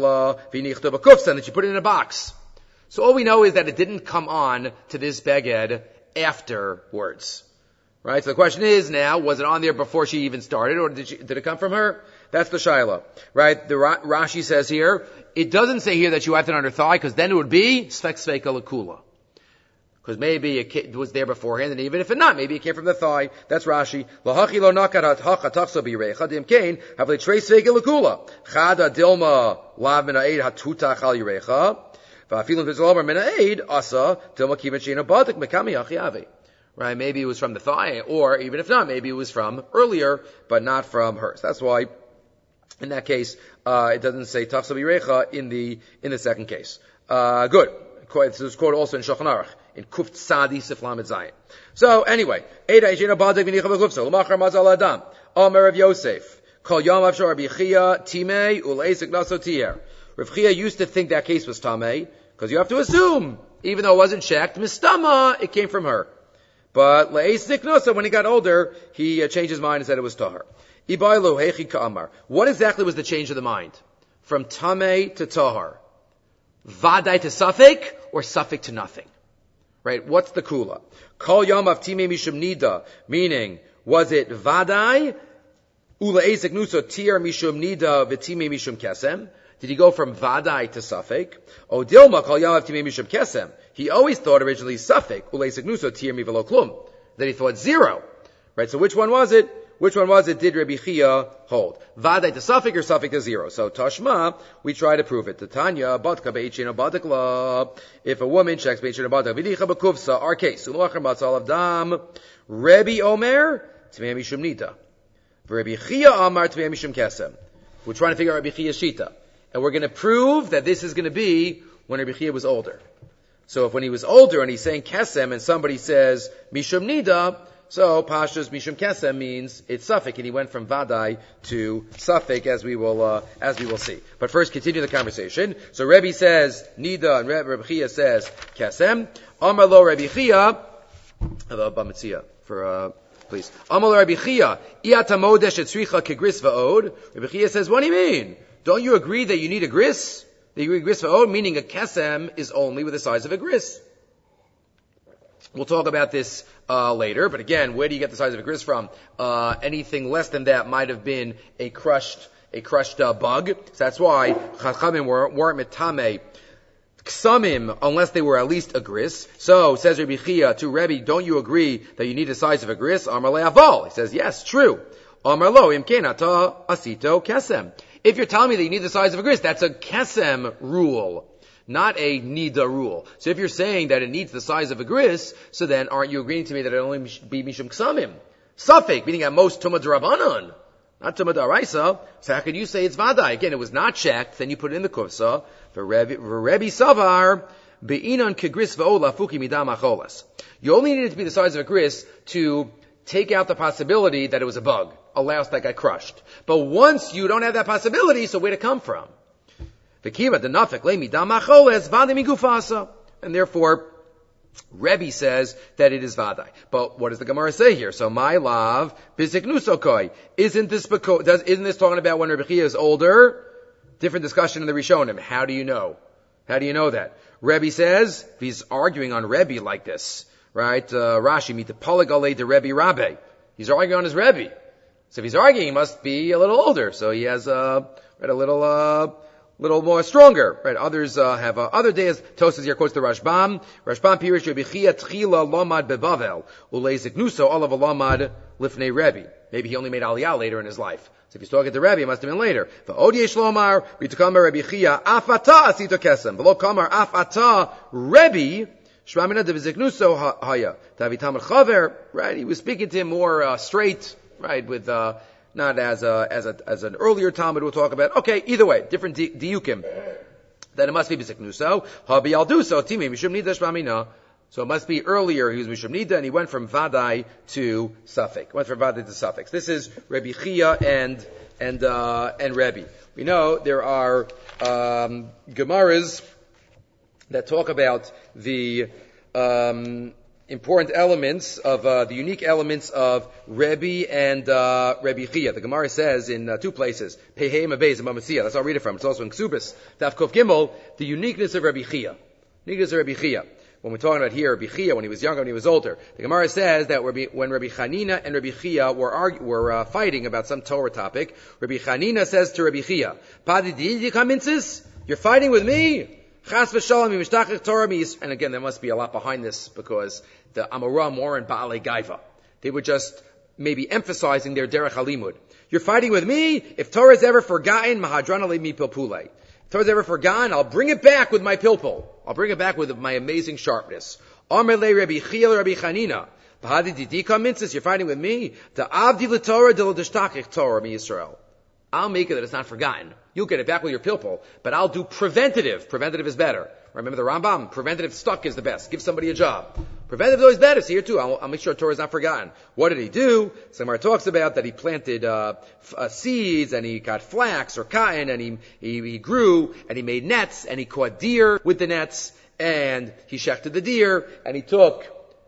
she put it in a box. So all we know is that it didn't come on to this beged afterwards. Right? So the question is now, was it on there before she even started, or did, she, did it come from her? That's the shaila. Right? The Ra- Rashi says here, it doesn't say here that she wiped it on her thigh, because then it would be svek sveka lakula. because maybe it was there beforehand, and even if it not, maybe it came from the thigh. That's Rashi. Lahachi lo nakat hacha tachso birecha dim kain havle treis vegel lekula chada dilma lav min ha'ed hatutach al yirecha va'afilin v'zalomer min ha'ed asa dilma kiven sheina badik mekami achiave. Right? Maybe it was from the thigh, or even if not, maybe it was from earlier, but not from hers. That's why, in that case, uh, it doesn't say tachso birecha in the in the second case. Uh, good. This is quoted also in Shulchan Aruch, in Kuf Tzadi Siflamet Zayin. So, anyway, Eida Ishina Badik V'nicha B'Kufsa, L'machar Mazal Adam, Omer Rav Yosef, Kol Yom Avshar Rabbi Chia, Timei, U'leisik Naso Tier. Rav Chia used to think that case was Tamei, because you have to assume, even though it wasn't checked, Mistama, it came from her. But Le'esik Naso, when he got older, he uh, changed his mind and said it was Tahar. Ibailu Hechi Ka'amar. What exactly was the change of the mind? From Tamei to Tahar. Vadai to Safek, or Safek to nothing? Right? What's the kula? Kol yamav timei mishum nida, meaning, was it Vadai, ula ezek nuso tir mishum nida v'timei mishum kesem? Did he go from Vadai to Safek? O dilma kol yamav timei mishum kesem. He always thought originally Safek, ula ezek nuso tir mi v'lo klum. Then he thought zero. Right? So which one was it? Which one was it? Did Rabbi Chia hold? Vadai to Safek or Safek to zero? So Tashma, we try to prove it. Tanya, Batka be'ichin abadakla. If a woman checks be'ichin abadak, v'dicha b'kufsa, our case. Umlachar batzal of dam. Rabbi Omer, t'mei mishum nida. Rabbi Chia Amar, t'mei mishum kesem. We're trying to figure out Rabbi Chia's shita. And we're going to prove that this is going to be when Rabbi Chia was older. So if when he was older and he's saying kesem and somebody says mishum nida, so Pashas Mishum Kesem means it's Safek, and he went from Vadai to Safek, as we will uh, as we will see. But first, continue the conversation. So Rebbe says Nida, and Rebbe Chia says Kesem. Amar lo Rebbe Chia, Bamitzia for uh, please. Amar lo Rebbe Chia, Iata Modesh etzricha kegris va'od. Rebbe Chia says, what do you mean? Don't you agree that you need a gris? That you need a gris va'od, meaning a Kesem is only with the size of a gris. We'll talk about this uh, later, but again, where do you get the size of a gris from? Uh, anything less than that might have been a crushed, a crushed uh, bug. So that's why Chachamim weren't, weren't mitame ksamim unless they were at least a gris. So says Rabbi Chia to Rebbe, don't you agree that you need the size of a gris? Amar le'aval. He says, yes, true. Amar lo imken ata asito kesem. If you're telling me that you need the size of a gris, that's a kesem rule. Not a nida rule. So if you're saying that it needs the size of a gris, so then aren't you agreeing to me that it only be mishum ksamim? Safek, meaning at most tumah d'Rabbanan, not tumah d'Oraisa. So how could you say it's vadai? Again, it was not checked, then you put it in the kufsa. For Rebbe Savar, be'inan kegris v'ola fuki midam acholas. You only need it to be the size of a gris to take out the possibility that it was a bug, a louse that got crushed. But once you don't have that possibility, so where'd it come from? And therefore, Rebbe says that it is vadai. But what does the Gemara say here? So my love, biziknusokoi. Isn't this because, does, isn't this talking about when Rebbe Chia is older? Different discussion in the Rishonim. How do you know? How do you know that? Rebbe says, he's arguing on Rebbe like this, right? Uh, Rashi, meet the poligale de Rebbe Rabbe. He's arguing on his Rebbe. So if he's arguing, he must be a little older. So he has, uh, right, a little, uh, little more stronger, right? Others uh, have uh, other days. Tosas here quotes the Rashbam. Rashbam pirish Rebbe Chia tchila lomad bebavel uleizik nuso olav lomad lifnei Rebbe. Maybe he only made Aliyah later in his life. So if he's talking to Rebbe, it must have been later. V'od yesh lomar b'tukamar Rebbe Chia afata asito kesem v'lo kamar afata Rebbe shmamina devizik nuso haya tavitam chaver. Right? He was speaking to him more uh, straight, right? With uh, not as a, as a, as an earlier Talmud we'll talk about. Okay, either way, different di- diukim. Then it must be B'Ziknuso. Habi Alduso, Timi, Mishum Nida Shmamina. So it must be earlier, he was Mishum Nida, and he went from Vadai to Safek. Went from Vadai to Safek. This is Rebbe Chia and, and, uh, and Rebbe. We know there are, um, Gemaras that talk about the, um, important elements of uh, the unique elements of Rebbe and uh, Rebbe Chia. The Gemara says in uh, two places, Pehei Mabez and Mamatzia. That's how I'll read it from. It's also in Ksubis. Daf Kuf Gimel, the uniqueness of Rebbe Chia. Uniqueness of Rebbe Chia. When we're talking about here, Rebbe Chia, when he was younger, when he was older, the Gemara says that when Rebbe Chanina and Rebbe Chia were argue, were uh, fighting about some Torah topic, Rebbe Chanina says to Rebbe Chia, Padi di kaminsis? You're fighting with me? Chas v'shalom mishtachich Torah mis. And again, there must be a lot behind this because the Amoram weren't Baalei Gaiva. They were just maybe emphasizing their derech halimud. You're fighting with me. If Torah is ever forgotten, mahadran alei mi pilpulei. If Torah is ever forgotten, I'll bring it back with my pilpul. I'll bring it back with my amazing sharpness. Amar le Rabbi Chiel Rabbi Chanina. Bahadi didika minsis. You're fighting with me. The avdi l'Torah de l'dishtachich Torah mi Yisrael. I'll make it that it's not forgotten. You'll get it back with your pilpul, but I'll do preventative. Preventative is better. Remember the Rambam? Preventative stuck is the best. Give somebody a job. Preventative is always better. So here too, I'll, I'll make sure Torah is not forgotten. What did he do? Samar talks about that he planted uh, f- uh, seeds, and he got flax or cotton, and he, he he grew, and he made nets, and he caught deer with the nets, and he shechted the deer, and he took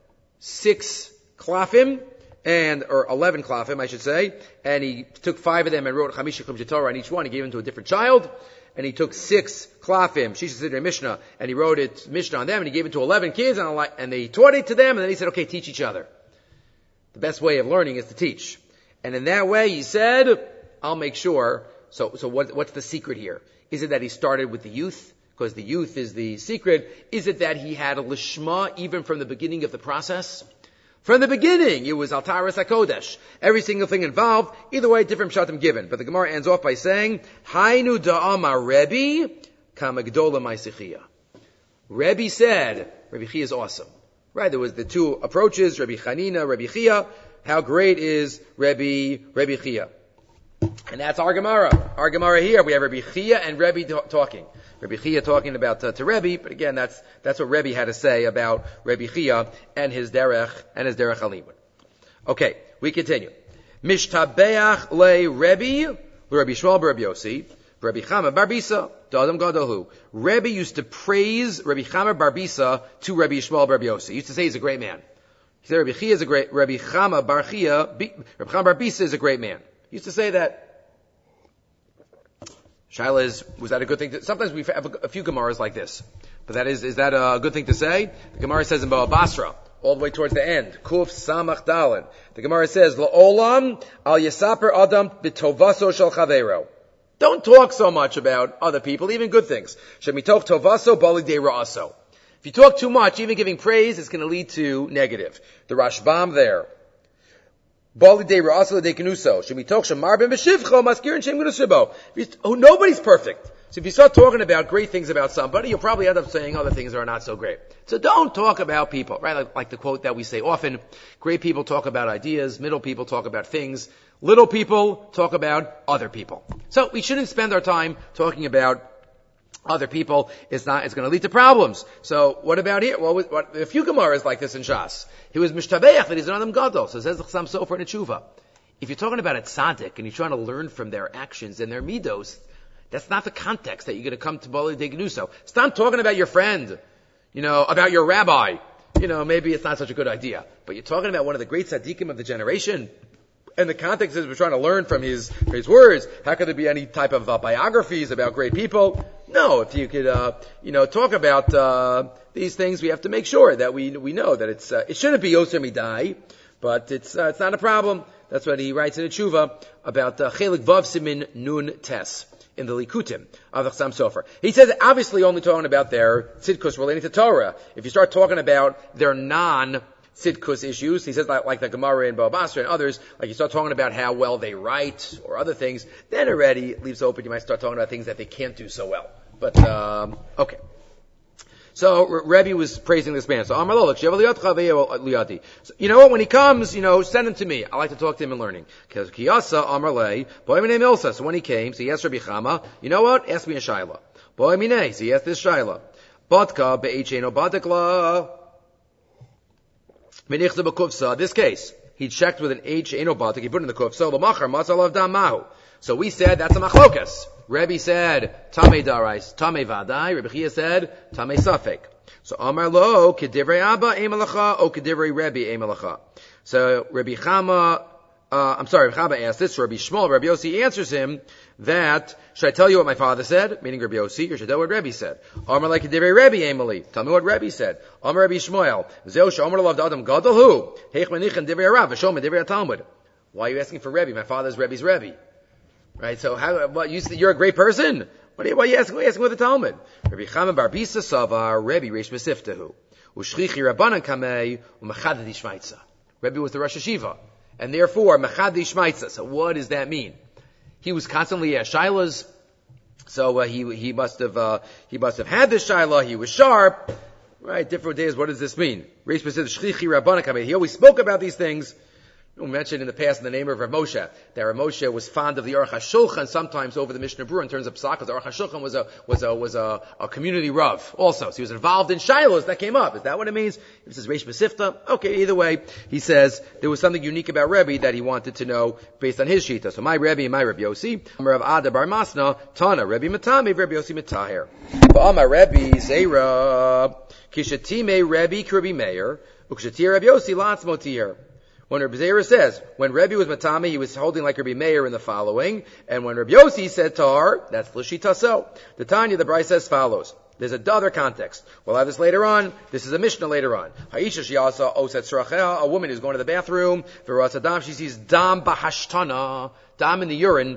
six klafim, and, or eleven klafim, I should say, and he took five of them and wrote Chamisha Chumshe Torah on each one. He gave them to a different child, and he took six klafim, Shisha Sidrei Mishnah, and he wrote it, Mishnah on them, and he gave it to eleven kids, and, and they taught it to them, and then he said, okay, teach each other. The best way of learning is to teach. And in that way, he said, I'll make sure, so, so what, what's the secret here? Is it that he started with the youth? Because the youth is the secret. Is it that he had a lishma even from the beginning of the process? From the beginning, it was Altaris HaKodesh. Every single thing involved. Either way, different pshatim given. But the Gemara ends off by saying, Hainu da'ama Rebbe kama gdola ma'isichiyah. Rebbe said, Rebbe Chia is awesome. Right, there was the two approaches, Rebbe Chanina, Rebbe Chia. How great is Rebbe, Rebbe Chia? And that's our Gemara. Our Gemara here, we have Rebbe Chia and Rebbe t- talking. Rebbe Chia talking about uh, to Rebbe, but again, that's that's what Rebbe had to say about Rebbe Chia and his derech and his derech halimud. Okay, we continue. Mishtabeach le Rebbe, Rebbe Shmuel, Rebbe Yossi, Rebbe Chama Barbisa, Dadam Gadolhu. Rebbe used to praise Rebbe Chama Barbisa to Rebbe Shmuel, Rebbe Yossi. He used to say he's a great man. He said Rebbe Chia is a great, Rebbe Chama Bar Chia, Rebbe Chama Barbisa is a great man. He used to say that. Shaila is, was that a good thing to, sometimes we have a, a few Gemaras like this. But that is, is that a good thing to say? The Gemara says in Bava Basra, all the way towards the end, Kuf Samach Dalin. The Gemara says, La'olam al yasaper adam b'tovaso shel chaveiro. Don't talk so much about other people, even good things. Shemitoch tovaso bali de ra'aso. If you talk too much, even giving praise, it's going to lead to negative. The Rashbam there. Bali de ra'aso de kenuso. Shemitoch shamar ben b'shivcho maskirin shem g'nushibo. Oh, nobody's perfect. So if you start talking about great things about somebody, you'll probably end up saying other things that are not so great. So don't talk about people, right? Like, like the quote that we say often, great people talk about ideas, middle people talk about things, little people talk about other people. So we shouldn't spend our time talking about other people. It's not, it's going to lead to problems. So what about here? Well, what, a few Gemaras like this in Shas. He was mishtabeach, that he's an Adam Gadol. So says the Chassam Sofer in a tshuva. If you're talking about a tzaddik and you're trying to learn from their actions and their midos, that's not the context that you're going to come to Bali de Gnuso. Stop talking about your friend, you know, about your rabbi. You know, maybe it's not such a good idea. But you're talking about one of the great tzaddikim of the generation. And the context is we're trying to learn from his, his words. How could there be any type of uh, biographies about great people? No, if you could, uh, you know, talk about, uh, these things, we have to make sure that we, we know that it's, uh, it shouldn't be Yoser Midai, but it's, uh, it's not a problem. That's what he writes in a tshuva about, uh, Chelik Vav Simin Nun Tes in the Likutim of the Chassam Sofer. He says obviously only talking about their tzidkus relating to Torah. If you start talking about their non tzidkus issues, he says like, like the Gemara in Bava Basra and others, like you start talking about how well they write or other things, then already it leaves open, you might start talking about things that they can't do so well. But, um, okay. So, Rebbe was praising this man. So, Amar lo, so, you know what, when he comes, you know, send him to me. I like to talk to him and learning. Because Kiyasa, Amar le, boy mine milsa. So when he came, so he asked Rabbi Chama, you know what, ask me a shaila. Boy mine, so he asked this shaila. Batka be'echeno badikla. Menichta b'kufsa. This case, he checked with an H, eno batik, he put it in the kufsa, l'machar, matzalav damahu. So we said, that's a machlokas. Rebbe said, Tamei darais, Tamei vadai. Rebbe Chia said, Tamei safek. So Amar lo, Kedivrei Abba emelacha, o Kedivrei Rebbe emelacha. So Rebbe Chama, uh, I'm sorry, Rebbe Chama asked this, Rebbe Shmuel, Rebbe Yossi answers him that, should I tell you what my father said? Meaning Rebbe Yossi, or should I tell what Rebbe said? Amar like Kedivrei Rebbe emeli. Tell me what Rebbe said. Amar Rebbe Shmuel, Zeo Shomer loved Adam Gadol hu, Heich menichin Divrei Rav, V'shom Divrei Talmud. Why are you asking for Rebbe? My father's Rebbe's Rebbe. Right, so how, what, you, you're a great person? What are you, why are you asking, asking with the Talmud? Rabbi Chama bar Bisa Savar, Rabbi Reish Mesiftahu. Ushchichi Rabbanan Kamei, Umachadad Ishmaitza. Rabbi was the Rosh Hashiva. And therefore, Machadad Ishmaitza. So what does that mean? He was constantly at Shilas. So uh, he he must have uh, he must have had this Shilah. He was sharp. Right, different days. What does this mean? Reish Mesiftahu, Shchichi Rabbanan Kamei. He always spoke about these things. We mentioned in the past in the name of Rav Moshe that Rav Moshe was fond of the Aruch HaShulchan sometimes over the Mishnah Berurah in terms of Pesach, because the Aruch HaShulchan was a was a was a, a community rav also. So he was involved in Shilos that came up. Is that what it means? If it says Reish Mesifta, okay. Either way, he says there was something unique about Rebbe that he wanted to know based on his shita. So my Rebbe and my Rebbe Yossi, Rav Ada Bar Masna, Tana Rebbe Matami, Rebbe Yossi Mataher. Ba'amar Rebbe Zeira Kishatime Rebbe Kirbi Meir Ukshatir Rebbe Yossi Latz Motir. When Rabbi Zera says, when Rebbe was Matami, he was holding like Rabbi Meir in the following, and when Rabbi Yossi said Tar, that's L'shita so. The Tanya, the Bryce says follows. There's a other context. We'll have this later on. This is a Mishnah later on. Ha'isha shiyasa oset tzrachea, a woman who's going to the bathroom, v'ras adam, she sees dam bahashtana, dam in the urine.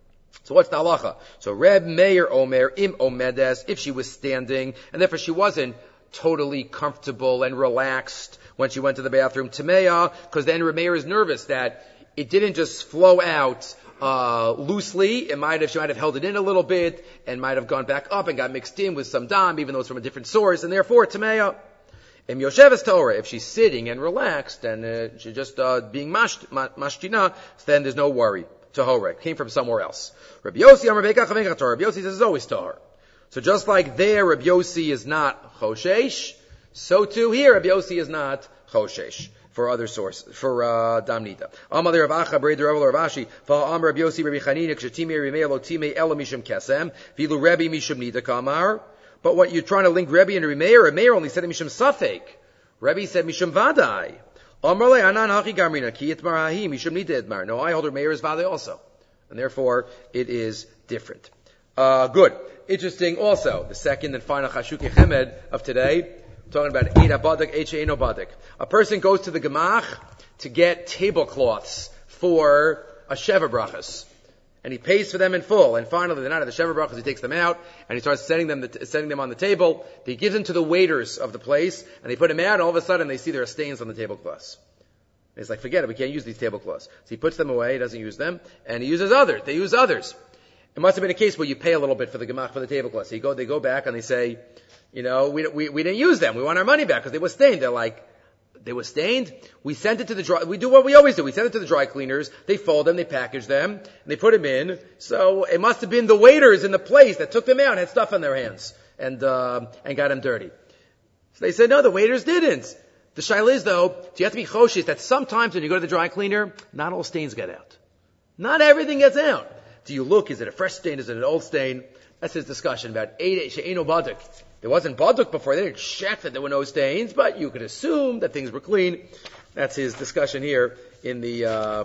So what's the halacha? So Reb Meir Omer, im omedes, if she was standing, and therefore she wasn't totally comfortable and relaxed when she went to the bathroom, Tameya, because then Reb Meir is nervous that it didn't just flow out uh loosely. It might have, she might have held it in a little bit and might have gone back up and got mixed in with some dam, even though it's from a different source, and therefore Tameya. Im Yosheves Torah, if she's sitting and relaxed and uh, she's just uh, being mashtina, then there's no worry. Tahora came from somewhere else. Rabbi Yossi Amar Beikach Avengach Torah. Rabbi Yossi says it's always Tahor. So just like there, Rabbi Yossi is not Choshesh, so too here, Rabbi Yossi is not Choshesh for other sources, for uh, Damnita. Amar Rav Acha Breder Rav Ashi Fa'am Rabbi Yossi Rabbi Chanina Kshetime Rimei Lo Time Ela Mishum Kesem Vilu Rabbi Mishum Nida Kamar. But what you're trying to link Rabbi and Rabbi Meir, Rabbi Meir only said Mishum Safek. Rabbi said Mishum Vadai. Amar Le Anan Hachi Gamrina Ki Itmar Hahi Mishum Nida Itmar. No, I hold Rabbi Meir as Vadai also, and therefore it is different. Uh, good. Interesting also, the second and final Chashukei Chemed of today, talking about Eid HaBadak, Eid She'eino Badak. A person goes to the Gemach to get tablecloths for a Sheva Brachas. And he pays for them in full. And finally, the night of the Sheva Brachas, he takes them out, and he starts setting them, the, setting them on the table. He gives them to the waiters of the place, and they put them out, and all of a sudden they see there are stains on the tablecloths. And he's like, forget it, we can't use these tablecloths. So he puts them away, he doesn't use them, and he uses others. They use others. It must have been a case where you pay a little bit for the gemach for the tablecloths. So you go, they go back and they say, you know, we, we, we didn't use them. We want our money back because they were stained. They're like, they were stained? We sent it to the dry, we do what we always do. We send it to the dry cleaners. They fold them, they package them, and they put them in. So it must have been the waiters in the place that took them out and had stuff on their hands and, uh, and got them dirty. So they said, no, the waiters didn't. The shaila is though, you have to be choshesh that sometimes when you go to the dry cleaner, not all stains get out. Not everything gets out. Do you look, is it a fresh stain, is it an old stain? That's his discussion about Eid She'eino Baduk. There wasn't Baduk before, they didn't check that there were no stains, but you could assume that things were clean. That's his discussion here in the, uh,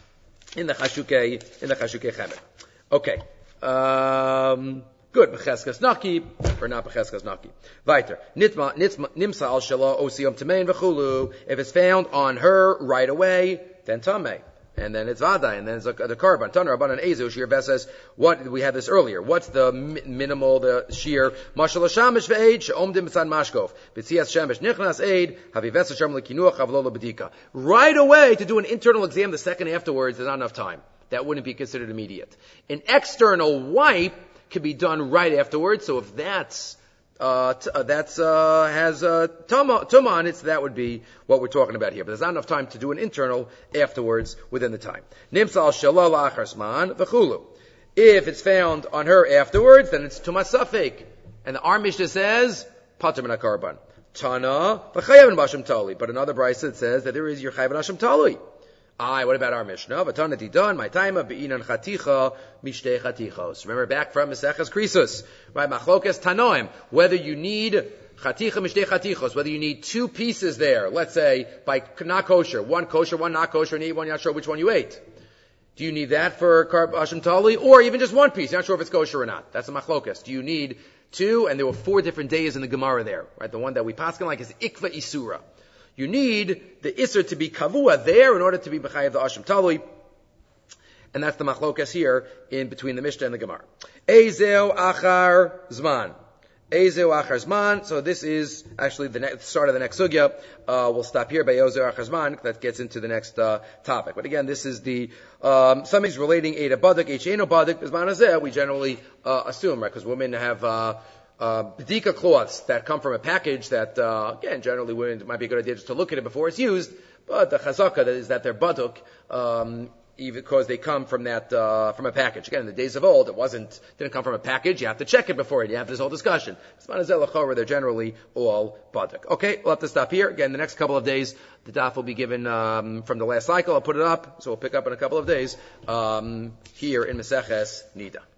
in the Chashukei, in the Chashukei Chemed. Okay. Um, good. B'cheskas naki, or not b'cheskas naki. Weiter. Nitma, nitma, nimsa al shala osiyom tamein v'chulu. If it's found on her right away, then tamei. And then it's Vadai, and then it's the Karban. Tanur Rabbanan Ezu, Shir Bes says, what, we had this earlier, what's the mi- minimal, the Shir? Mashal Shamish Ve'ed, She'omdim B'tzan Mashkov. B'tzias Shamish Nichnas Eid, Havives Hashem L'kinuach Havlola B'dika. Right away, to do an internal exam the second afterwards, there's not enough time. That wouldn't be considered immediate. An external wipe can be done right afterwards, so if that's Uh, t- uh, that's, uh, has, uh, tuma on it, so that would be what we're talking about here. But there's not enough time to do an internal afterwards within the time. Nimsal shalal acharsman v'chulu. If it's found on her afterwards, then it's tuma safek. And the Ar Mishnah says, pater min hakarban. Tana v'chayav b'asham tali. But another brisa says that there is your chayav b'asham tali. Aye, what about our Mishnah? Vatana didan, my time of be'inan chaticha, mishtei chatichos. Remember back from Maseches Krisos, right? Machlokas tanoim. Whether you need chaticha, mishtei chatichos, whether you need two pieces there, let's say, by not kosher, one kosher, one not kosher, and you eat one, you're not sure which one you ate. Do you need that for karb asham tali? Or even just one piece, you're not sure if it's kosher or not. That's a machlokas. Do you need two? And there were four different days in the Gemara there, right? The one that we paskin like is ikva isura. You need the Isser to be kavua there in order to be B'chayev the Asham Talui. And that's the machlokas here in between the Mishnah and the Gemara. Ezeu achar zman. Ezeu achar zman. So this is actually the next, start of the next sugya. Uh, we'll stop here by Ezeu achar zman. That gets into the next uh, topic. But again, this is the um, somebody's relating a to badik, a she'eno badik, zman hazeh. We generally uh, assume, right? Because women have uh, uh, bedika cloths that come from a package that, uh, again, generally women, it might be a good idea just to look at it before it's used. But the chazaka that is that they're baduk, um, even because they come from that uh, from a package. Again, in the days of old, it wasn't didn't come from a package. You have to check it before it. You have this whole discussion. They're generally all baduk. Okay, we'll have to stop here. Again, the next couple of days, the daf will be given um, from the last cycle. I'll put it up, so we'll pick up in a couple of days um, here in Maseches Nida.